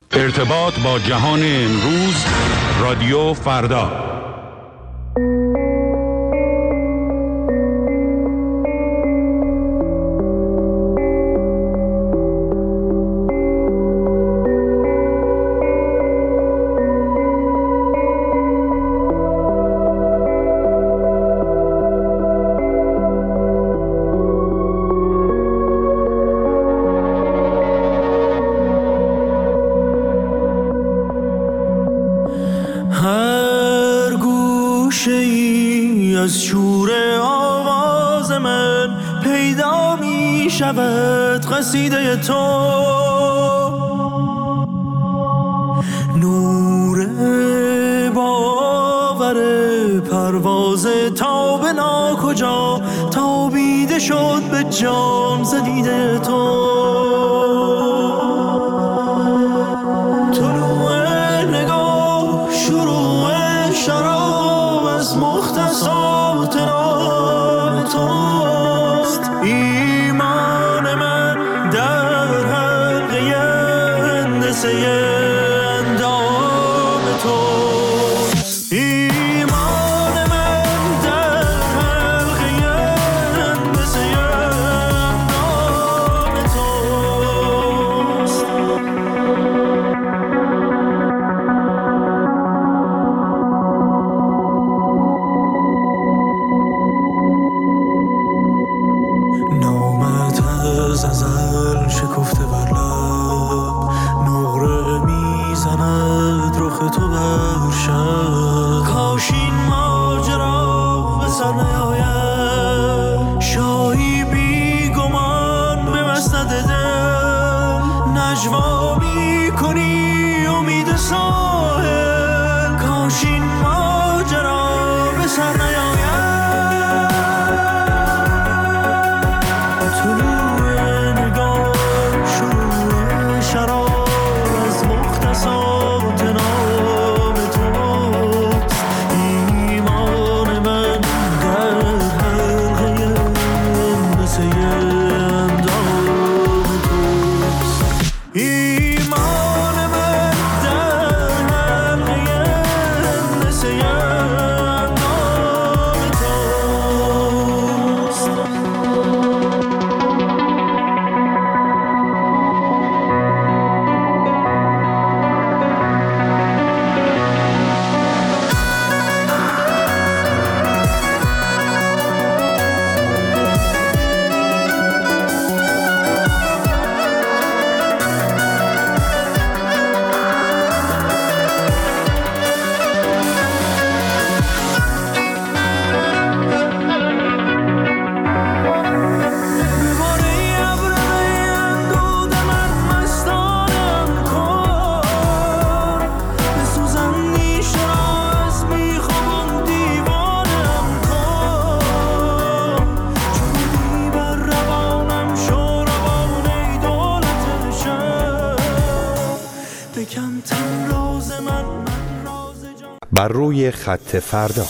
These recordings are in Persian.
ارتباط با جهان امروز، رادیو فردا. از شور آواز من پیدا می شود قصیده تو، نور باور پرواز تا به ناکجا تابیده شد به جام زدیده تو. طلوع نگاه شروع شراب از مختصات راه توست، ایمان من در حلقه هندسه اندام توست، ایمان من در حلقه هندسه اندام توست. نامت از ازل شکفته بر لب، نقره میزند رخ تو بر شب. کاش این ماجرا به سر نیاید، شاهی بی گمان به مسند دل نجوا میکنی امید ساحل. کاش این ماجرا به سر نیاید. بر روی خط فردا.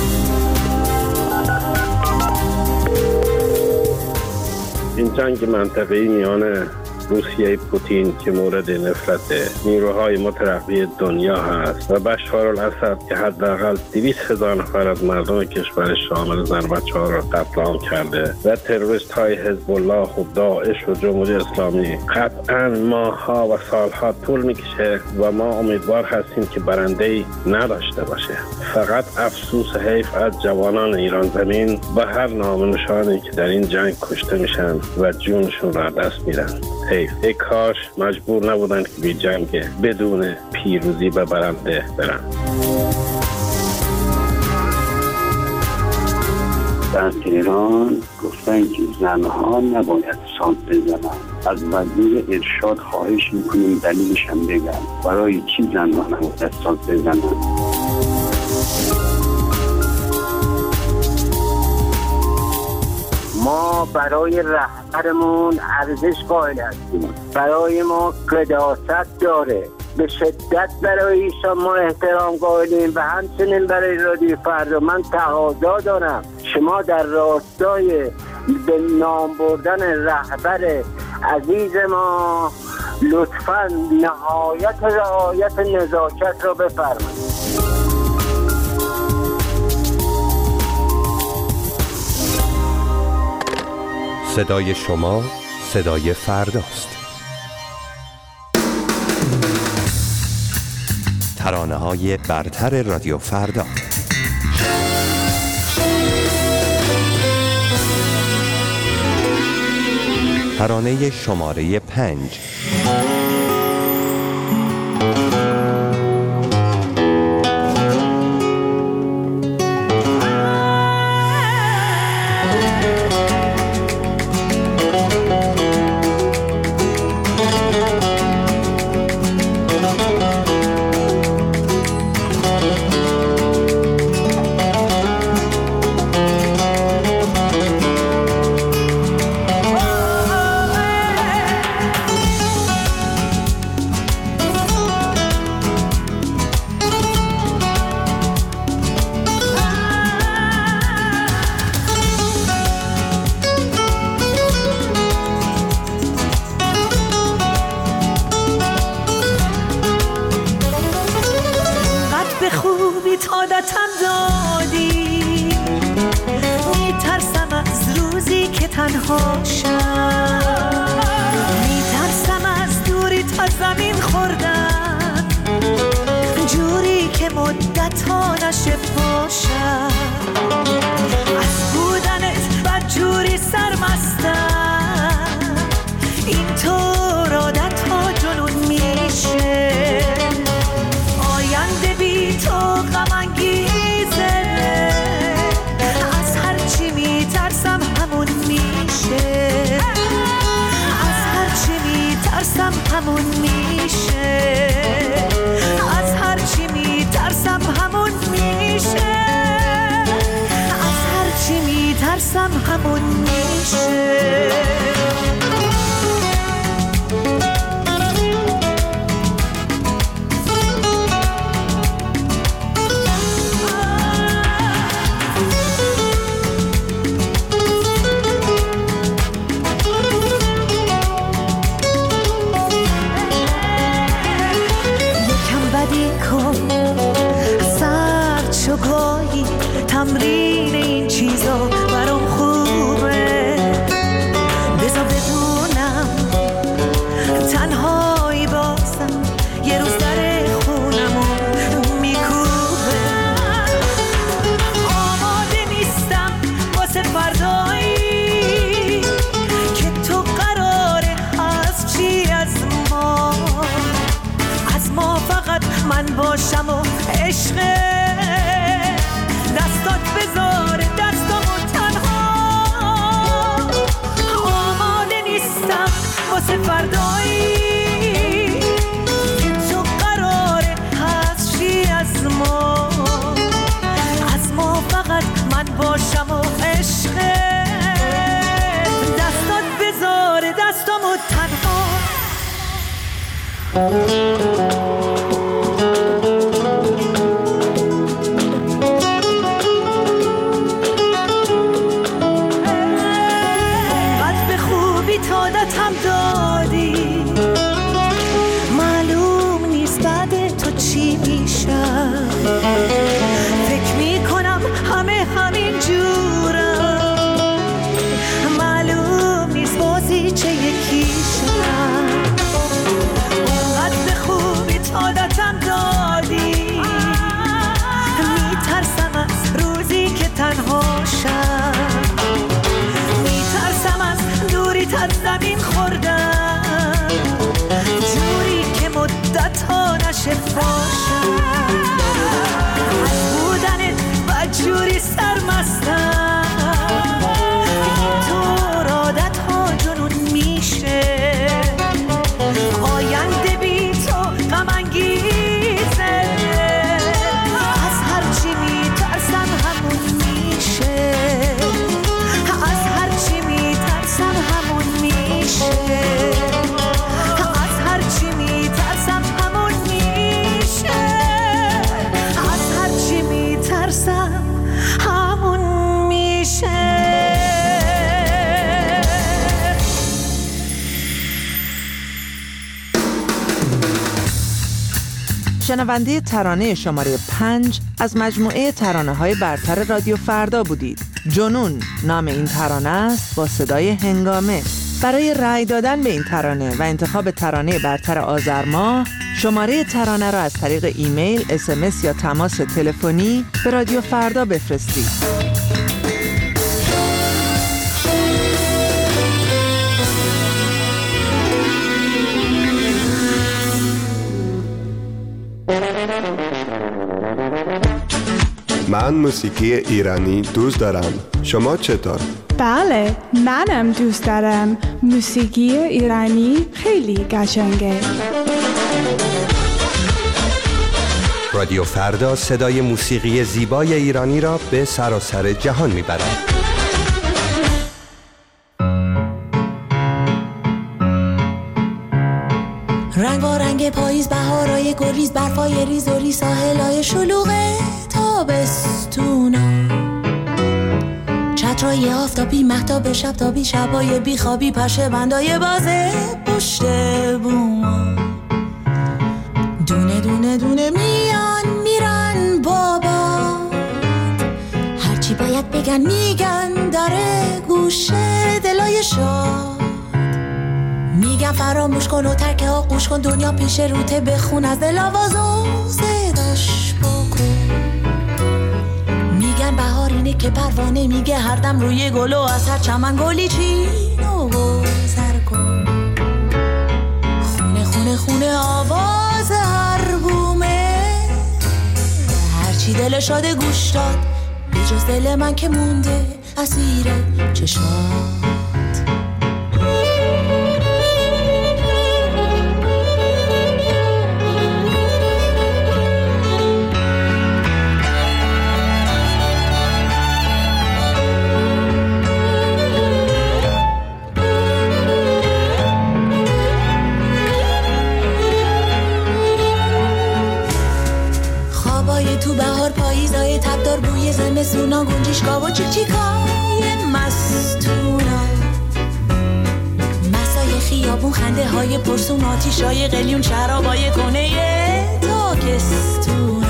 این جنگ منطقه‌ای میان روسیه پوتین که مورد نفرت نیروهای مترقی دنیا هست و بشار الاسد که حداقل 200,000 نفر از مردم کشور شامل زن و بچه‌ها را قتل عام کرده و تروریست‌های حزب الله و داعش و جمهوری اسلامی، قطعاً ماه‌ها و سال‌ها طول می‌کشه و ما امیدوار هستیم که برنده‌ای نداشته باشه. فقط افسوس حیف از جوانان ایران زمین و هر نام و نشانی که در این جنگ کشته میشن و جونشون را دست میدن. ای کاش مجبور نبودن که بی جنگ بدون پیروزی به برنده برن. در تهران گفتن که زنها نباید ساز بزنن. از وزیر ارشاد خواهش میکنیم دلیلش هم بگن برای چی زنها نباید ساز بزنن. ما برای رهبرمون ارزش قائل هستیم، برای ما قداست داره، به شدت برای ایشان ما احترام قائلیم و همچنین برای رادیو فردا من تقاضا دارم شما در راستای به نام بردن رهبر عزیز ما لطفاً نهایت رعایت نزاکت را بفرمایید. صدای شما صدای فرداست. ترانه‌های برتر رادیو فردا. ترانه شماره 5. عادتم دادی، میترسم از روزی که تنها شم، میترسم از دوری تا زمین خوردن، جوری که مدت‌ها نشفاشم، از بودنت بدجوری سرمستم، اینطور عادت‌ها جنون میشه، آینده بی تو غم انگیزه، از هرچی میترسم همون میشه، از هرچی میترسم همون میشه، از هرچی میترسم همون میشه، از هرچی میترسم همون میشه. گاهی تمرین این چیزا برام خوبه، بذار بدونم تنهایی بازم یه روز در خونمو میکوبه، آماده نیستم واسه فردایی که تو قراره از چی از ما فقط من باشم و عشقه، دستات بذار دستامو تنها، آماده نیستم واسه فردایی که تو قراره هست چی از ما فقط من باشم و عشقه، دستات بذار دستامو تنها. عادتم دادی، معلوم نیست بعد تو چی میشم، فکر میکنم همه همین جورم، معلوم نیست بازی چه یکیشم، اونقدر به شنونده ترانه شماره 5 از مجموعه ترانه‌های برتر رادیو فردا بودید. جنون نام این ترانه است با صدای هنگامه. برای رأی دادن به این ترانه و انتخاب ترانه برتر آذر ماه، شماره ترانه را از طریق ایمیل، SMS یا تماس تلفنی به رادیو فردا بفرستید. من موسیقی ایرانی دوست دارم. شما چطور؟ بله، منم دوست دارم. موسیقی ایرانی خیلی قشنگه. رادیو فردا صدای موسیقی زیبای ایرانی را به سراسر جهان میبرد. رنگ و رنگ پاییز، بهارای گریز، برفای ریز و ریز، ساحلای شلوغ تابستونا، چترای آفتابی، مهتاب شبتابی، شبای بیخوابی، پشه بندای بازه پشت بوما، دونه دونه دونه میان میرن بابا، هرچی باید بگن میگن، داره گوشه دلای شاد، میگن فراموش کن و ترک آغوش کن، دنیا پیش روته، بخون از دل آوازو صداش بکن، میگن بهار اینه که پروانه میگه هر دم روی گل و از هر چمن گلی چین و گذر کن، خونه خونه خونه آواز هر بومه، هرچی دل شاده گوش داد، به جز دل من که مونده اسیر چشمات. تو بهار پاییزای تبدار، بوی زمستونا، گنجشگاه و چیکچیکای مستونا، مسای خیابون، خنده های پرسون، آتیشای قلیون، شرابای کنه تاکستونا،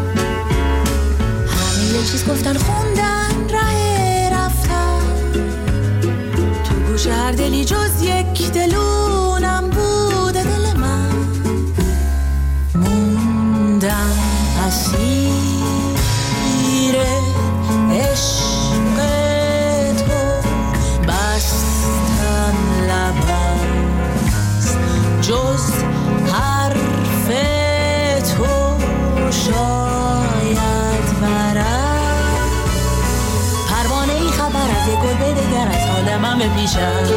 همه یه چیز گفتن خوندن ره رفتن، تو گوش هر دلی جز یک دلونم بوده دل من، موندم اسیر عشق تو، بستم لبست جز حرف تو شاید برد، پروانه ای خبر از یک گل به دگر، از حال من به پیشت،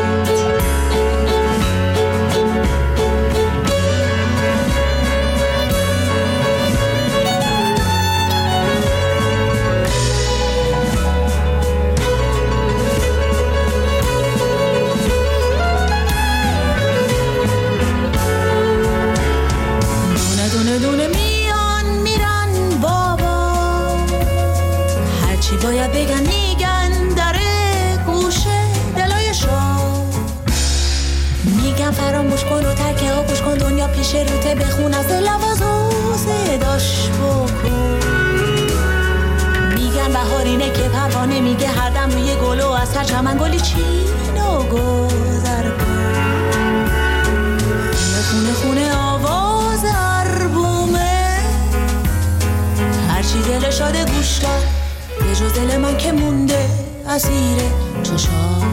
باید بگن میگن، داره گوشه دلای شاد، میگن فراموش کن و ترک آغوش کن، دنیا پیش روته، بخون از دل آوازو صداش بکن، میگن بهار اینه که پروانه میگه هر دم روی گل و از هر چمن گلی چین و گذر کن، خونه خونه آواز هر بومه، هرچی دل شاده گوش داد، به جز دل من که مونده اسیر چشات.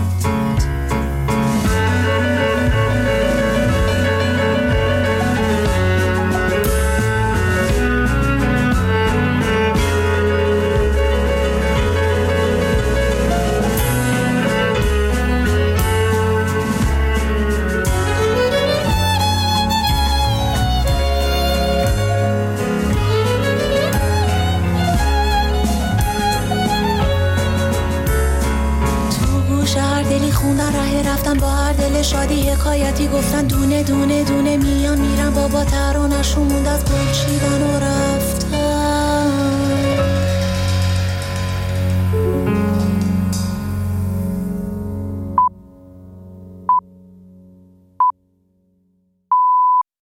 خوندن ره رفتن با هر دل شادی، حکایتی گفتن، دونه دونه دونه میان میرن بابا، ترانه‌شون موند از گل چیدن و رفت.